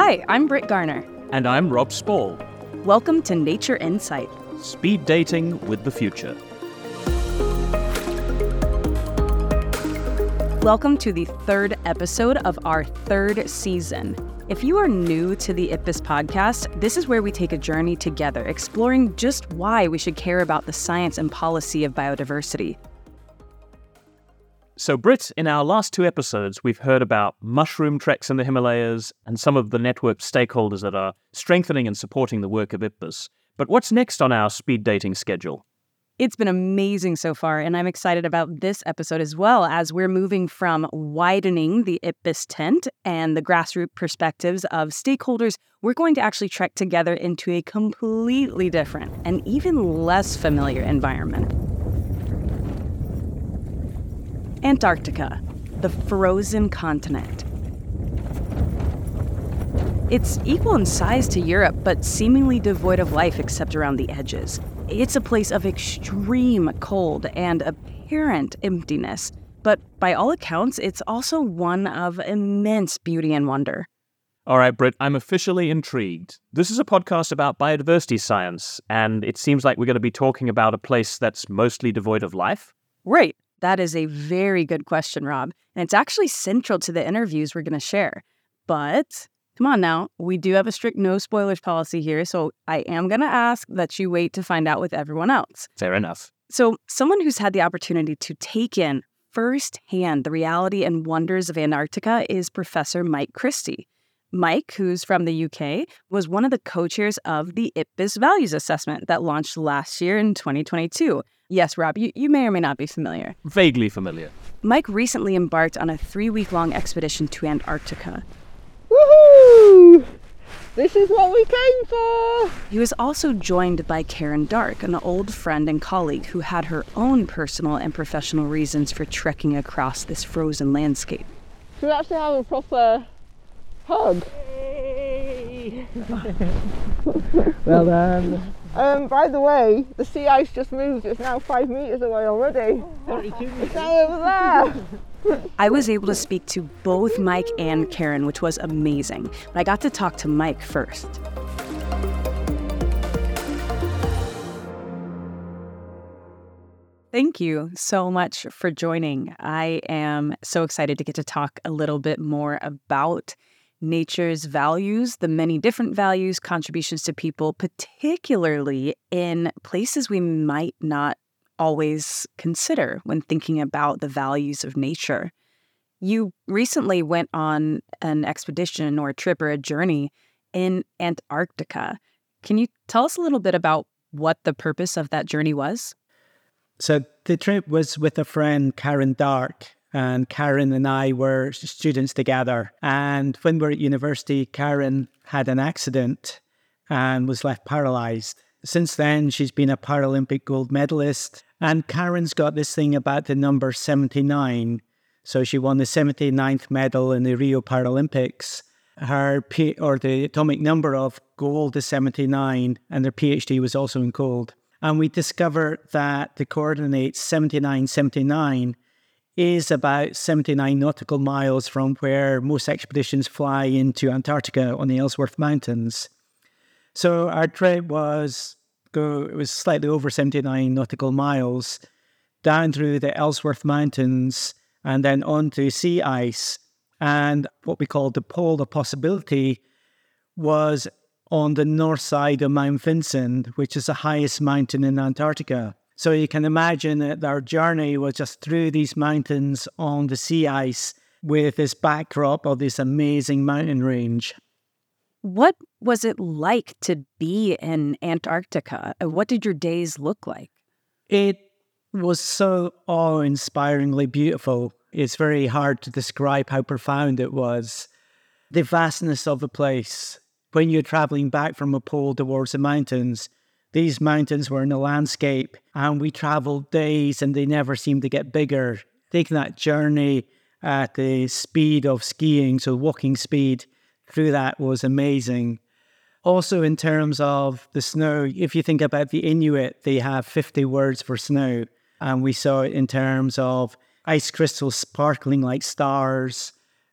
Hi, I'm Britt Garner. And I'm Rob Spall. Welcome to Nature Insight. Speed dating with the future. Welcome to the third episode of our third season. If you are new to the IPBES podcast, this is where we take a journey together, exploring just why we should care about the science and policy of biodiversity. So, Britt, in our last two episodes, we've heard about mushroom treks in the Himalayas and some of the network stakeholders that are strengthening and supporting the work of IPBES. But what's next on our speed dating schedule? It's been amazing so far, and I'm excited about this episode as well, as we're moving from widening the IPBES tent and the grassroots perspectives of stakeholders. We're going to actually trek together into a completely different and even less familiar environment. Antarctica, the frozen continent. It's equal in size to Europe, but seemingly devoid of life except around the edges. It's a place of extreme cold and apparent emptiness, but by all accounts, it's also one of immense beauty and wonder. All right, Britt, I'm officially intrigued. This is a podcast about biodiversity science, and it seems like we're going to be talking about a place that's mostly devoid of life? Right. That is a very good question, Rob. And it's actually central to the interviews we're going to share. But come on now, we do have a strict no spoilers policy here, so I am going to ask that you wait to find out with everyone else. Fair enough. So someone who's had the opportunity to take in firsthand the reality and wonders of Antarctica is Professor Mike Christie. Mike, who's from the UK, was one of the co-chairs of the IPBES Values Assessment that launched last year in 2022. Yes, Rob, you may or may not be familiar. Vaguely familiar. Mike recently embarked on a 3-week-long expedition to Antarctica. Woohoo! This is what we came for! He was also joined by Karen Dark, an old friend and colleague who had her own personal and professional reasons for trekking across this frozen landscape. Should we actually have a proper hug? Well done. By the way, the sea ice just moved. It's now 5 meters away already. 32 meters. It's now over there. I was able to speak to both Mike and Karen, which was amazing. But I got to talk to Mike first. Thank you so much for joining. I am so excited to get to talk a little bit more about nature's values, the many different values, contributions to people, particularly in places we might not always consider when thinking about the values of nature. You recently went on an expedition or a trip or a journey in Antarctica. Can you tell us a little bit about what the purpose of that journey was? So the trip was with a friend, Karen Dark. And Karen and I were students together. And when we were at university, Karen had an accident and was left paralyzed. Since then, she's been a Paralympic gold medalist. And Karen's got this thing about the number 79. So she won the 79th medal in the Rio Paralympics. The atomic number of gold is 79, and their PhD was also in gold. And we discovered that the coordinates 7979 is about 79 nautical miles from where most expeditions fly into Antarctica on the Ellsworth Mountains. So our trip was slightly over 79 nautical miles down through the Ellsworth Mountains and then onto sea ice. And what we called the Pole of Possibility was on the north side of Mount Vinson, which is the highest mountain in Antarctica. So you can imagine that our journey was just through these mountains on the sea ice with this backdrop of this amazing mountain range. What was it like to be in Antarctica? What did your days look like? It was so awe-inspiringly beautiful. It's very hard to describe how profound it was. The vastness of the place. When you're traveling back from a pole towards the mountains, these mountains were in the landscape, and we traveled days and they never seemed to get bigger. Taking that journey at the speed of skiing, so walking speed through that was amazing. Also in terms of the snow, if you think about the Inuit, they have 50 words for snow. And we saw it in terms of ice crystals sparkling like stars,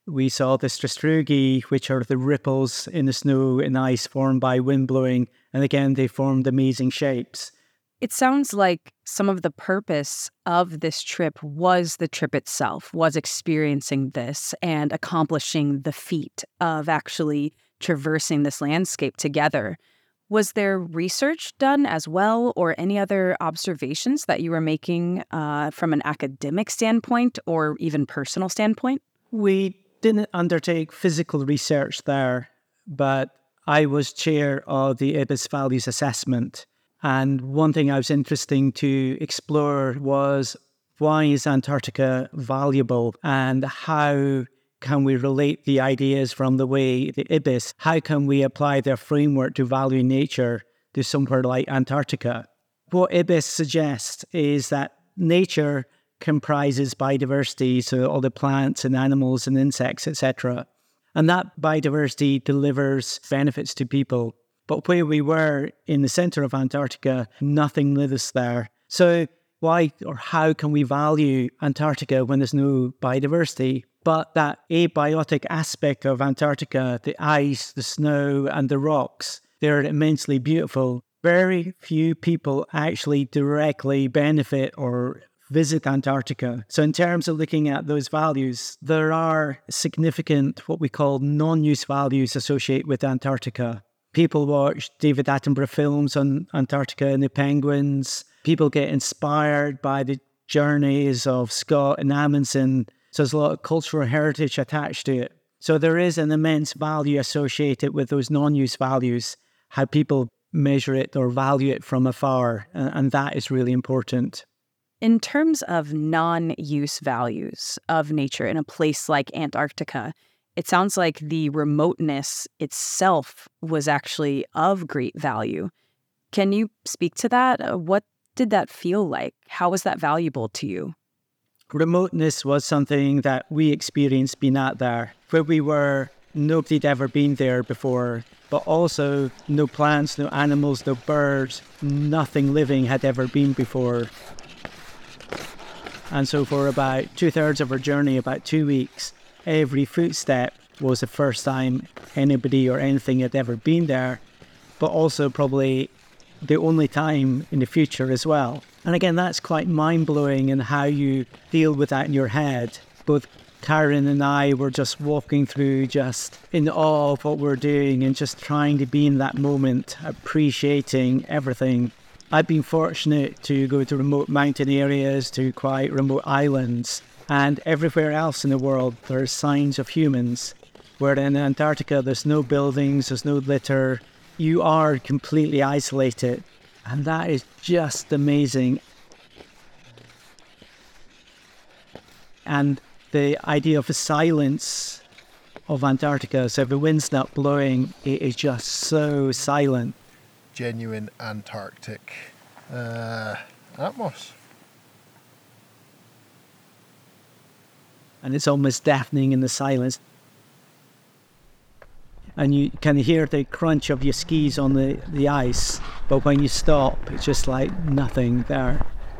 We saw the Strasrugi, which are the ripples in the snow and ice formed by wind blowing. And again, they formed amazing shapes. It sounds like some of the purpose of this trip was the trip itself, was experiencing this and accomplishing the feat of actually traversing this landscape together. Was there research done as well, or any other observations that you were making from an academic standpoint or even personal standpoint? We didn't undertake physical research there, but I was chair of the IBIS Values Assessment. And one thing I was interested to explore was, why is Antarctica valuable, and how can we relate the ideas from the way the IBIS, how can we apply their framework to value nature to somewhere like Antarctica? What IBIS suggests is that nature comprises biodiversity, so all the plants and animals and insects, etc. And that biodiversity delivers benefits to people. But where we were in the center of Antarctica, nothing lives there. So why or how can we value Antarctica when there's no biodiversity? But that abiotic aspect of Antarctica, the ice, the snow, and the rocks, they're immensely beautiful. Very few people actually directly benefit or visit Antarctica. So in terms of looking at those values, there are significant, what we call non-use values associated with Antarctica. People watch David Attenborough films on Antarctica and the penguins. People get inspired by the journeys of Scott and Amundsen. So there's a lot of cultural heritage attached to it. So there is an immense value associated with those non-use values, how people measure it or value it from afar. And that is really important. In terms of non-use values of nature in a place like Antarctica, it sounds like the remoteness itself was actually of great value. Can you speak to that? What did that feel like? How was that valuable to you? Remoteness was something that we experienced being out there. Where we were, nobody had ever been there before, but also no plants, no animals, no birds, nothing living had ever been before. And so for about 2/3 of our journey, about 2 weeks, every footstep was the first time anybody or anything had ever been there, but also probably the only time in the future as well. And again, that's quite mind-blowing in how you deal with that in your head. Both Karen and I were just walking through, just in awe of what we're doing and just trying to be in that moment, appreciating everything. I've been fortunate to go to remote mountain areas, to quite remote islands, and everywhere else in the world there are signs of humans. Where in Antarctica there's no buildings, there's no litter, you are completely isolated, and that is just amazing. And the idea of the silence of Antarctica, so if the wind's not blowing, it is just so silent. Genuine Antarctic atmos. And it's almost deafening in the silence. And you can hear the crunch of your skis on the ice, but when you stop, it's just like nothing there.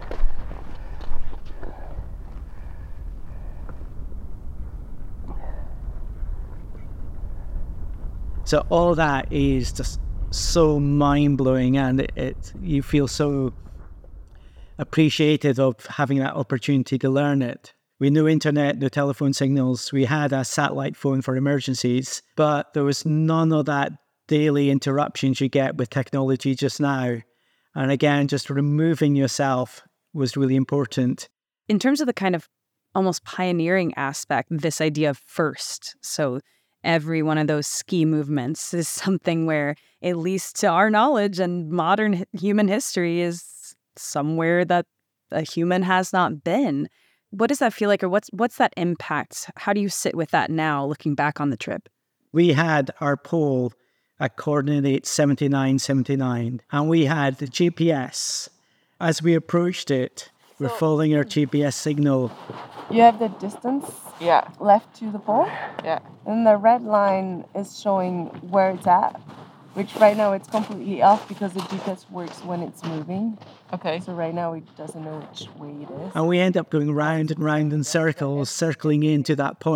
So all that is just so mind-blowing, and you feel so appreciative of having that opportunity to learn it. We no internet, no telephone signals. We had a satellite phone for emergencies, but there was none of that daily interruptions you get with technology just now. And again, just removing yourself was really important. In terms of the kind of almost pioneering aspect, this idea of first. So every one of those ski movements is something where, at least to our knowledge and modern human history, is somewhere that a human has not been. What does that feel like, or what's that impact? How do you sit with that now, looking back on the trip? We had our pole at coordinate 7979, and we had the GPS. As we approached it, we're following our GPS signal. You have the distance left to the pole, and the red line is showing where it's at, which right now it's completely off because the GPS works when it's moving. Okay. So right now it doesn't know which way it is. And we end up going round and round in circles, circling into that point.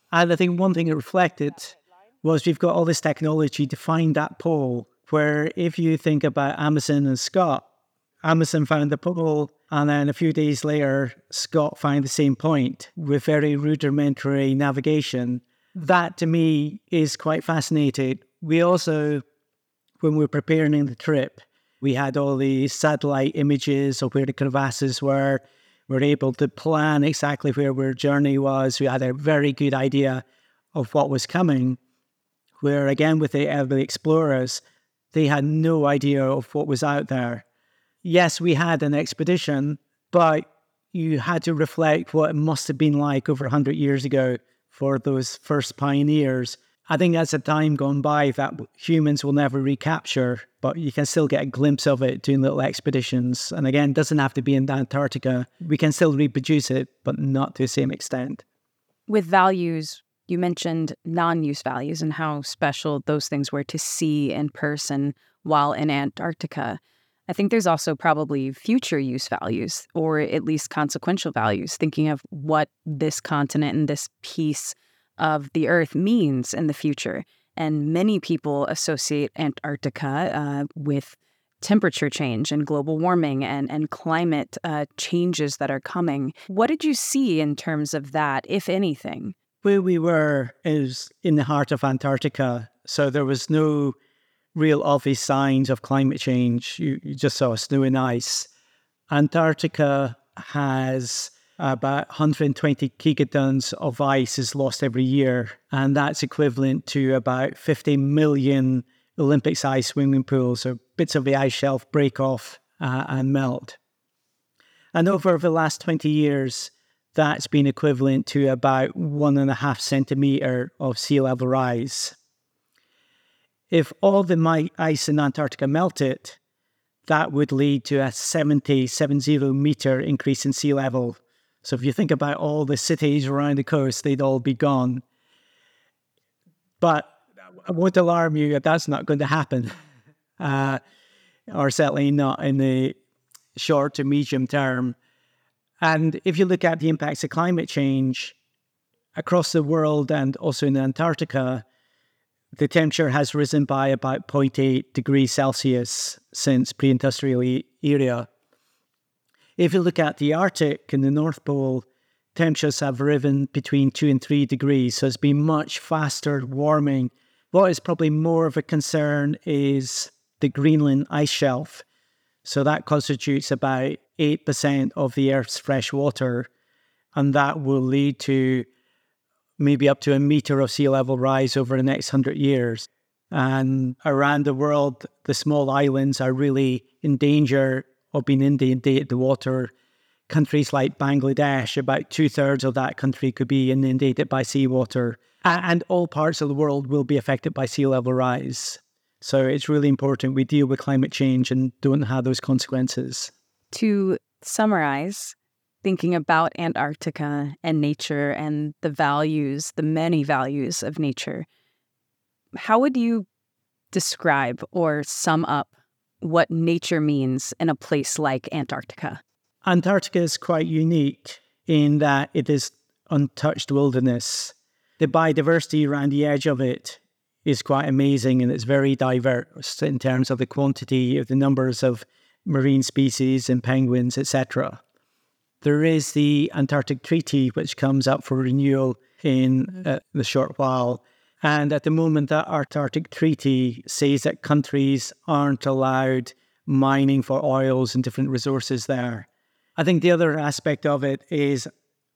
And I think one thing it reflected was we've got all this technology to find that pole, where if you think about Amundsen and Scott, Amundsen found the pole, and then a few days later, Scott found the same point with very rudimentary navigation. That, to me, is quite fascinating. We also, when we were preparing the trip, we had all the satellite images of where the crevasses were. We were able to plan exactly where our journey was. We had a very good idea of what was coming, where, again, with the early explorers, they had no idea of what was out there. Yes, we had an expedition, but you had to reflect what it must have been like over 100 years ago for those first pioneers. I think that's a time gone by that humans will never recapture, but you can still get a glimpse of it doing little expeditions. And again, it doesn't have to be in Antarctica. We can still reproduce it, but not to the same extent. With values, you mentioned non-use values and how special those things were to see in person while in Antarctica. I think there's also probably future use values, or at least consequential values, thinking of what this continent and this piece of the Earth means in the future. And many people associate Antarctica with temperature change and global warming and climate changes that are coming. What did you see in terms of that, if anything? Where we were is in the heart of Antarctica, so there was no real obvious signs of climate change. You just saw snow and ice. Antarctica has about 120 gigatons of ice is lost every year, and that's equivalent to about 50 million Olympic-sized swimming pools. So bits of the ice shelf break off and melt. And over the last 20 years, that's been equivalent to about 1.5 centimeter of sea level rise. If all the ice in Antarctica melted, that would lead to a 70 meter increase in sea level. So if you think about all the cities around the coast, they'd all be gone. But I won't alarm you, that's not going to happen, or certainly not in the short to medium term. And if you look at the impacts of climate change across the world and also in Antarctica, the temperature has risen by about 0.8 degrees Celsius since pre-industrial era. If you look at the Arctic and the North Pole, temperatures have risen between 2 and 3 degrees, so it's been much faster warming. What is probably more of a concern is the Greenland ice shelf. So that constitutes about 8% of the Earth's fresh water, and that will lead to maybe up to a meter of sea level rise over the next 100 years. And around the world, the small islands are really in danger of being inundated with water. Countries like Bangladesh, about 2/3 of that country could be inundated by seawater. And all parts of the world will be affected by sea level rise. So it's really important we deal with climate change and don't have those consequences. To summarize, thinking about Antarctica and nature and the values, the many values of nature, how would you describe or sum up what nature means in a place like Antarctica? Antarctica is quite unique in that it is untouched wilderness. The biodiversity around the edge of it is quite amazing, and it's very diverse in terms of the quantity of the numbers of marine species and penguins, etc. There is the Antarctic Treaty, which comes up for renewal in the short while. And at the moment, that Antarctic Treaty says that countries aren't allowed mining for oils and different resources there. I think the other aspect of it is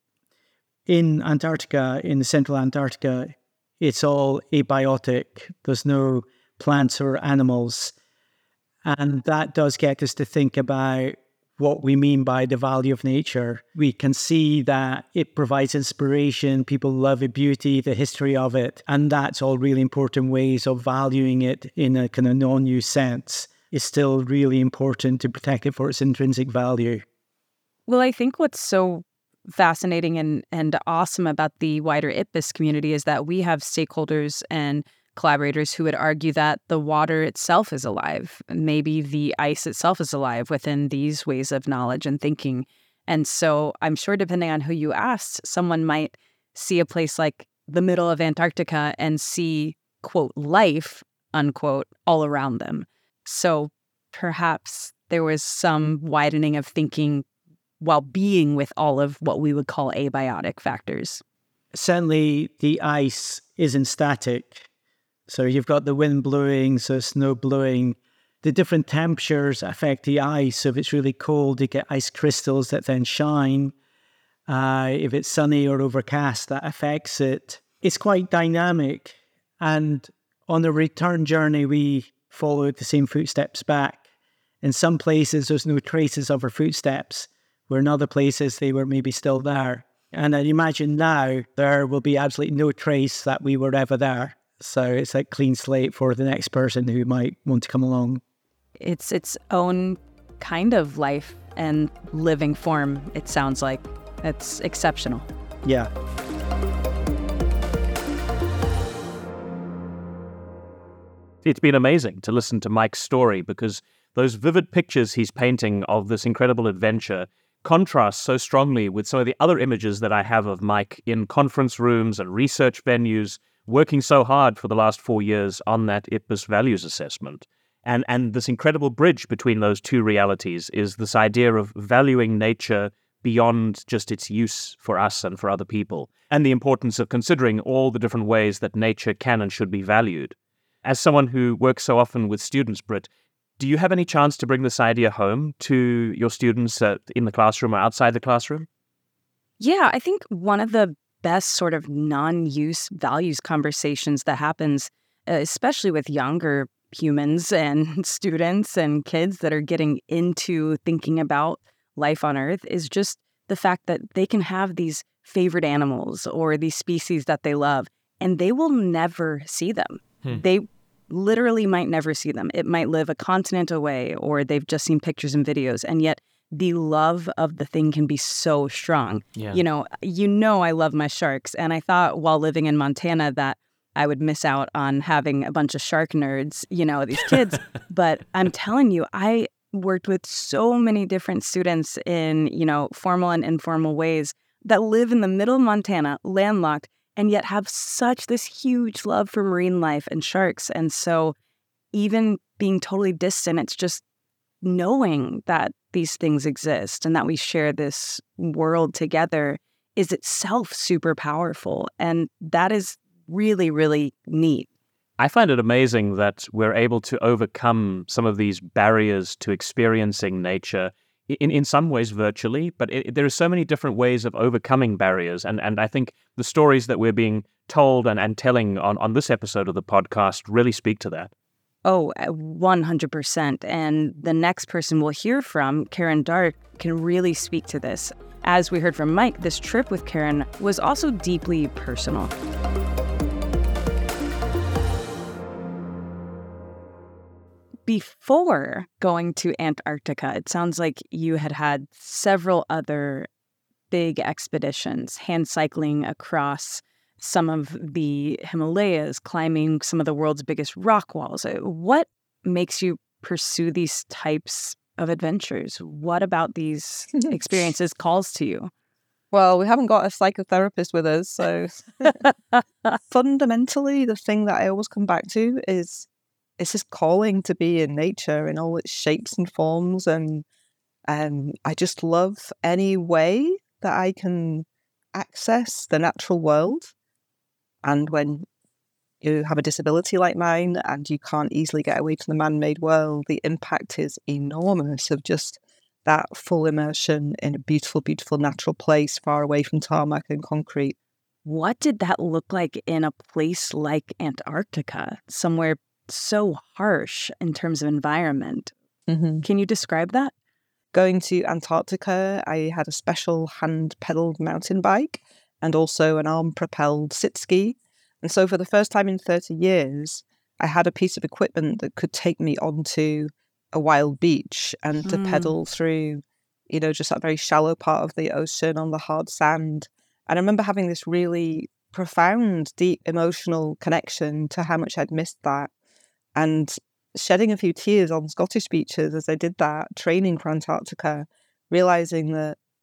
in Antarctica, in the central Antarctica, it's all abiotic. There's no plants or animals. And that does get us to think about what we mean by the value of nature. We can see that it provides inspiration. People love the beauty, the history of it. And that's all really important ways of valuing it in a kind of non-use sense. It's still really important to protect it for its intrinsic value. Well, I think what's so fascinating and awesome about the wider IPBES community is that we have stakeholders and collaborators who would argue that the water itself is alive. Maybe the ice itself is alive within these ways of knowledge and thinking. And so I'm sure depending on who you asked, someone might see a place like the middle of Antarctica and see, quote, life, unquote, all around them. So perhaps there was some widening of thinking while being with all of what we would call abiotic factors. Certainly, the ice isn't static. So you've got the wind blowing, so snow blowing. The different temperatures affect the ice. So if it's really cold, you get ice crystals that then shine. If it's sunny or overcast, that affects it. It's quite dynamic. And on the return journey, we followed the same footsteps back. In some places, there's no traces of our footsteps, where in other places, they were maybe still there. And I imagine now there will be absolutely no trace that we were ever there. So it's like clean slate for the next person who might want to come along. It's its own kind of life and living form, it sounds like. It's exceptional. Yeah. It's been amazing to listen to Mike's story because those vivid pictures he's painting of this incredible adventure contrast so strongly with some of the other images that I have of Mike in conference rooms and research venues, working so hard for the last 4 years on that IPBES values assessment. And this incredible bridge between those two realities is this idea of valuing nature beyond just its use for us and for other people, and the importance of considering all the different ways that nature can and should be valued. As someone who works so often with students, Britt, do you have any chance to bring this idea home to your students in the classroom or outside the classroom? Yeah, I think one of the best sort of non-use values conversations that happens, especially with younger humans and students and kids that are getting into thinking about life on Earth, is just the fact that they can have these favorite animals or these species that they love, and they will never see them. They literally might never see them. It might live a continent away, or they've just seen pictures and videos, and yet the love of the thing can be so strong. Yeah. You know, I love my sharks, and I thought while living in Montana that I would miss out on having a bunch of shark nerds, these kids. But I'm telling you, I worked with so many different students in, formal and informal ways that live in the middle of Montana, landlocked, and yet have such this huge love for marine life and sharks. And so even being totally distant, it's just knowing that these things exist and that we share this world together is itself super powerful. And that is really, really neat. I find it amazing that we're able to overcome some of these barriers to experiencing nature in some ways virtually, but there are so many different ways of overcoming barriers. And I think the stories that we're being told and telling on this episode of the podcast really speak to that. Oh, 100%. And the next person we'll hear from, Karen Dark, can really speak to this. As we heard from Mike, this trip with Karen was also deeply personal. Before going to Antarctica, it sounds like you had several other big expeditions, hand cycling across some of the Himalayas, climbing some of the world's biggest rock walls. What makes you pursue these types of adventures? What about these experiences calls to you? Well, we haven't got a psychotherapist with us, so fundamentally, the thing that I always come back to is it's this calling to be in nature in all its shapes and forms, and I just love any way that I can access the natural world. And when you have a disability like mine and you can't easily get away from the man-made world, the impact is enormous of just that full immersion in a beautiful, beautiful natural place far away from tarmac and concrete. What did that look like in a place like Antarctica, somewhere so harsh in terms of environment? Mm-hmm. Can you describe that? Going to Antarctica, I had a special hand-pedaled mountain bike and also an arm-propelled sit ski. And so for the first time in 30 years, I had a piece of equipment that could take me onto a wild beach and to pedal through, just that very shallow part of the ocean on the hard sand. And I remember having this really profound, deep emotional connection to how much I'd missed that, and shedding a few tears on Scottish beaches as I did that, training for Antarctica, realising that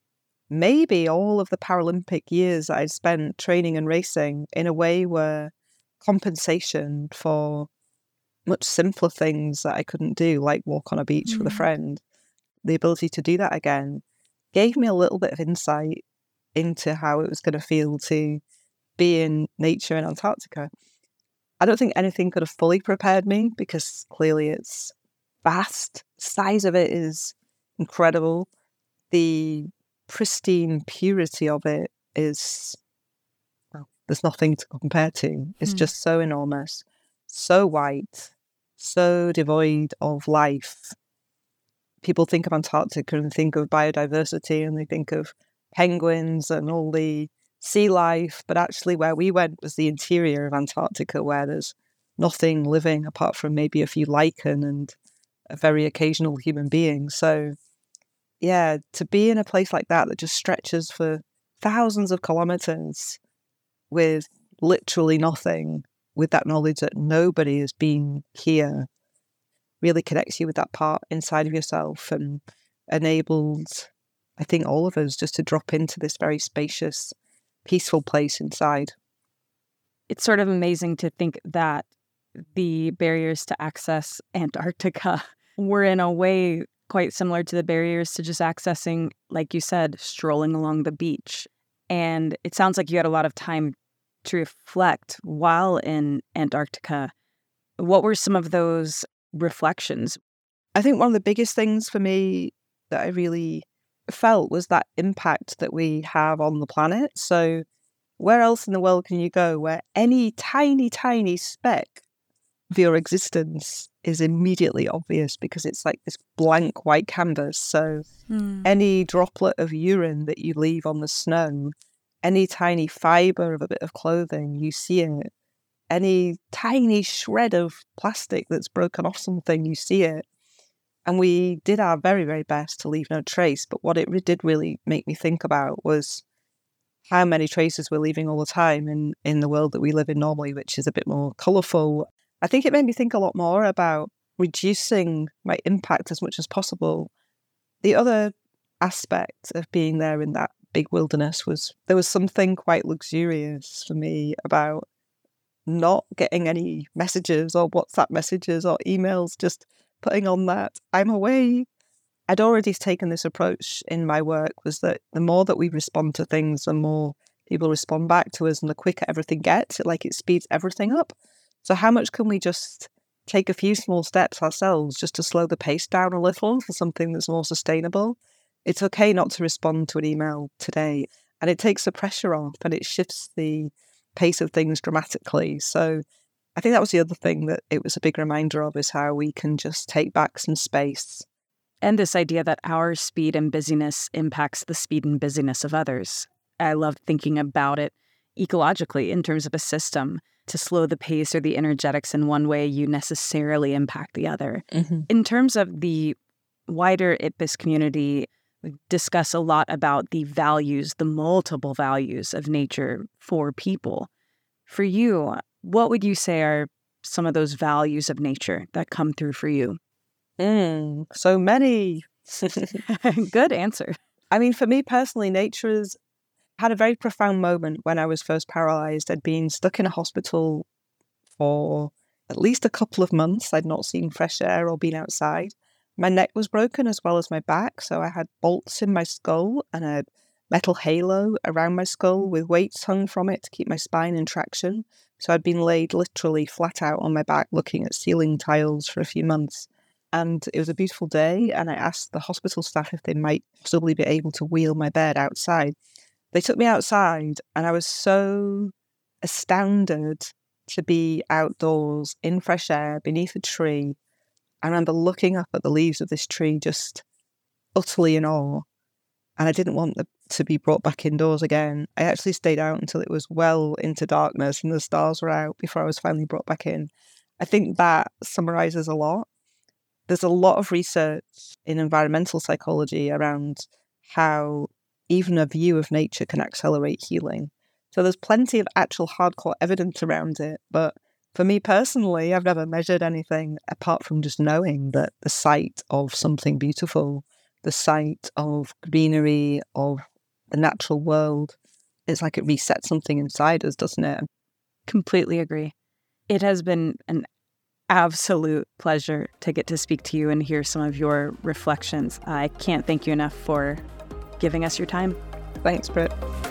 maybe all of the Paralympic years that I'd spent training and racing in a way were compensation for much simpler things that I couldn't do, like walk on a beach with a friend. The ability to do that again gave me a little bit of insight into how it was going to feel to be in nature in Antarctica. I don't think anything could have fully prepared me because clearly it's vast. The size of it is incredible. The pristine purity of it is, well, there's nothing to compare to. It's just so enormous, so white, so devoid of life. People think of Antarctica and think of biodiversity and they think of penguins and all the sea life, but actually where we went was the interior of Antarctica, where there's nothing living apart from maybe a few lichen and a very occasional human being. So yeah, to be in a place like that just stretches for thousands of kilometers with literally nothing, with that knowledge that nobody has been here, really connects you with that part inside of yourself and enabled, I think, all of us just to drop into this very spacious, peaceful place inside. It's sort of amazing to think that the barriers to access Antarctica were in a way quite similar to the barriers to just accessing, like you said, strolling along the beach. And it sounds like you had a lot of time to reflect while in Antarctica. What were some of those reflections? I think one of the biggest things for me that I really felt was that impact that we have on the planet. So where else in the world can you go where any tiny, tiny speck of your existence is immediately obvious because it's like this blank white canvas? So any droplet of urine that you leave on the snow, any tiny fibre of a bit of clothing, you see it. Any tiny shred of plastic that's broken off something, you see it. And we did our very, very best to leave no trace. But what it did really make me think about was how many traces we're leaving all the time in the world that we live in normally, which is a bit more colourful. I think it made me think a lot more about reducing my impact as much as possible. The other aspect of being there in that big wilderness was there was something quite luxurious for me about not getting any messages or WhatsApp messages or emails, just putting on that I'm away. I'd already taken this approach in my work, was that the more that we respond to things, the more people respond back to us and the quicker everything gets. It speeds everything up. So how much can we just take a few small steps ourselves just to slow the pace down a little for something that's more sustainable? It's okay not to respond to an email today. And it takes the pressure off and it shifts the pace of things dramatically. So I think that was the other thing that it was a big reminder of, is how we can just take back some space. And this idea that our speed and busyness impacts the speed and busyness of others. I love thinking about it ecologically in terms of a system. To slow the pace or the energetics in one way, you necessarily impact the other. In terms of the wider IPBES community, we discuss a lot about the values, the multiple values of nature for people. For you, what would you say are some of those values of nature that come through for you? So many. Good answer. I mean, for me personally, nature has had a very profound moment when I was first paralysed. I'd been stuck in a hospital for at least a couple of months. I'd not seen fresh air or been outside. My neck was broken as well as my back, so I had bolts in my skull and a metal halo around my skull with weights hung from it to keep my spine in traction. So I'd been laid literally flat out on my back looking at ceiling tiles for a few months. And it was a beautiful day, and I asked the hospital staff if they might possibly be able to wheel my bed outside. They took me outside, and I was so astounded to be outdoors in fresh air beneath a tree. I remember looking up at the leaves of this tree just utterly in awe, and I didn't want to be brought back indoors again. I actually stayed out until it was well into darkness and the stars were out before I was finally brought back in. I think that summarises a lot. There's a lot of research in environmental psychology around how even a view of nature can accelerate healing. So there's plenty of actual hardcore evidence around it. But for me personally, I've never measured anything apart from just knowing that the sight of something beautiful, the sight of greenery, of the natural world, it's like it resets something inside us, doesn't it? Completely agree. It has been an absolute pleasure to get to speak to you and hear some of your reflections. I can't thank you enough for giving us your time. Thanks, Britt.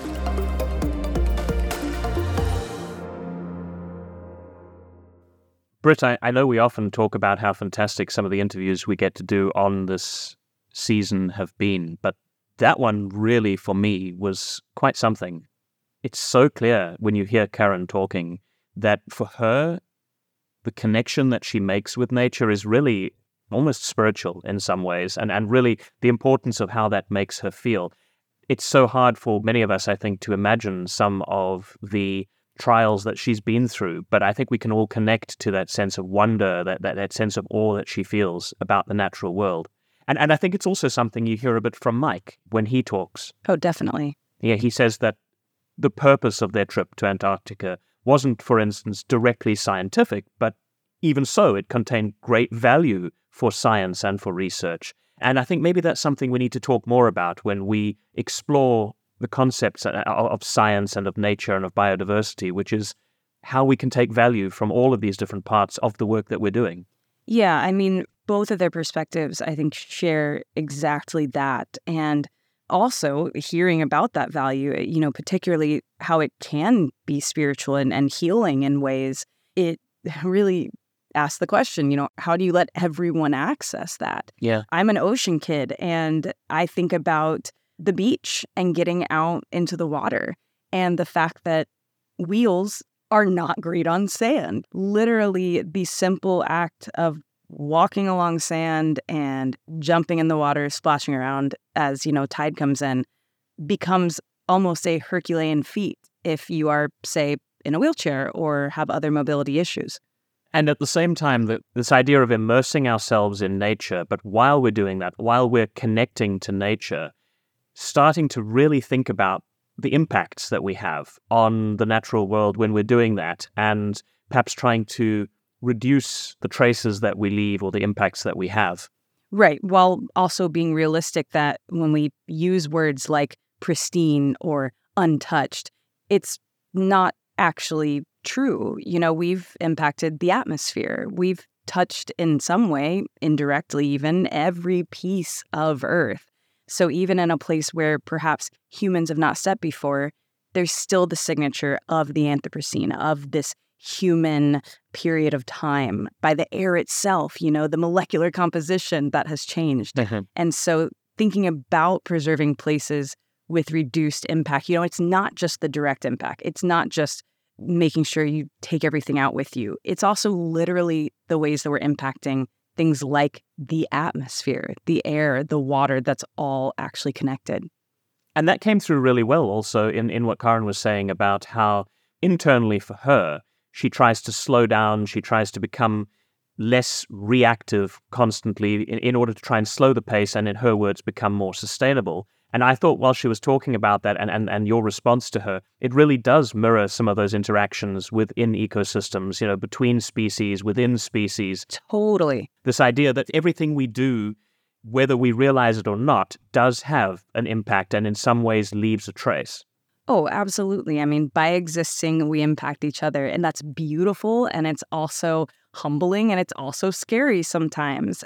Britt, I know we often talk about how fantastic some of the interviews we get to do on this season have been, but that one really, for me, was quite something. It's so clear when you hear Karen talking that for her, the connection that she makes with nature is really almost spiritual in some ways, and really the importance of how that makes her feel. It's so hard for many of us, I think, to imagine some of the trials that she's been through, but I think we can all connect to that sense of wonder, that sense of awe that she feels about the natural world. And I think it's also something you hear a bit from Mike when he talks. Oh, definitely. Yeah, he says that the purpose of their trip to Antarctica wasn't, for instance, directly scientific, but even so, it contained great value for science and for research. And I think maybe that's something we need to talk more about when we explore the concepts of science and of nature and of biodiversity, which is how we can take value from all of these different parts of the work that we're doing. Yeah, I mean, both of their perspectives, I think, share exactly that. And also hearing about that value, particularly how it can be spiritual and healing in ways, it really asks the question, how do you let everyone access that? Yeah. I'm an ocean kid, and I think about the beach and getting out into the water and the fact that wheels are not great on sand. Literally, the simple act of walking along sand and jumping in the water, splashing around as, tide comes in, becomes almost a Herculean feat if you are, say, in a wheelchair or have other mobility issues. And at the same time, this idea of immersing ourselves in nature, but while we're doing that, while we're connecting to nature, starting to really think about the impacts that we have on the natural world when we're doing that, and perhaps trying to reduce the traces that we leave or the impacts that we have. Right, while also being realistic that when we use words like pristine or untouched, it's not actually true. We've impacted the atmosphere. We've touched in some way, indirectly even, every piece of Earth. So even in a place where perhaps humans have not stepped before, there's still the signature of the Anthropocene, of this human period of time. By the air itself, the molecular composition that has changed. Mm-hmm. And so thinking about preserving places with reduced impact, it's not just the direct impact. It's not just making sure you take everything out with you. It's also literally the ways that we're impacting things like the atmosphere, the air, the water, that's all actually connected. And that came through really well also in what Karen was saying about how internally for her, she tries to slow down, she tries to become less reactive constantly in order to try and slow the pace and, in her words, become more sustainable. And I thought while she was talking about that and your response to her, it really does mirror some of those interactions within ecosystems, between species, within species. Totally. This idea that everything we do, whether we realize it or not, does have an impact and in some ways leaves a trace. Oh, absolutely. I mean, by existing, we impact each other, and that's beautiful, and it's also humbling, and it's also scary sometimes.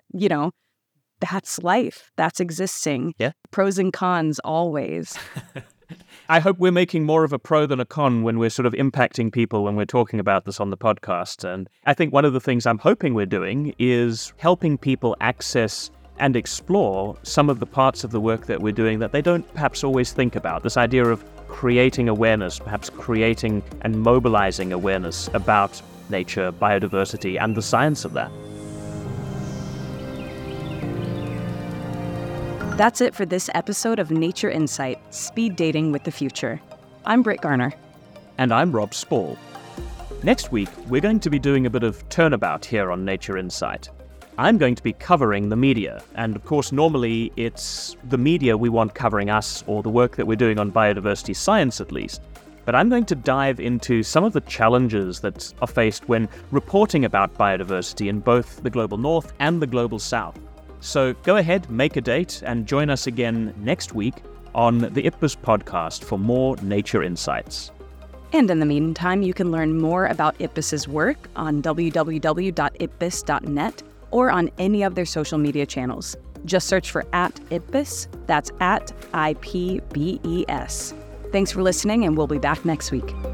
That's life. That's existing. Yeah. Pros and cons always. I hope we're making more of a pro than a con when we're sort of impacting people when we're talking about this on the podcast. And I think one of the things I'm hoping we're doing is helping people access and explore some of the parts of the work that we're doing that they don't perhaps always think about. This idea of creating awareness, perhaps creating and mobilizing awareness about nature, biodiversity, and the science of that. That's it for this episode of Nature Insight, Speed Dating with the Future. I'm Britt Garner. And I'm Rob Spall. Next week, we're going to be doing a bit of turnabout here on Nature Insight. I'm going to be covering the media, and of course normally it's the media we want covering us or the work that we're doing on biodiversity science at least. But I'm going to dive into some of the challenges that are faced when reporting about biodiversity in both the global north and the global south. So go ahead, make a date, and join us again next week on the IPBES podcast for more nature insights. And in the meantime, you can learn more about IPBES's work on www.ipbes.net or on any of their social media channels. Just search for @IPBES, that's @IPBES. Thanks for listening, and we'll be back next week.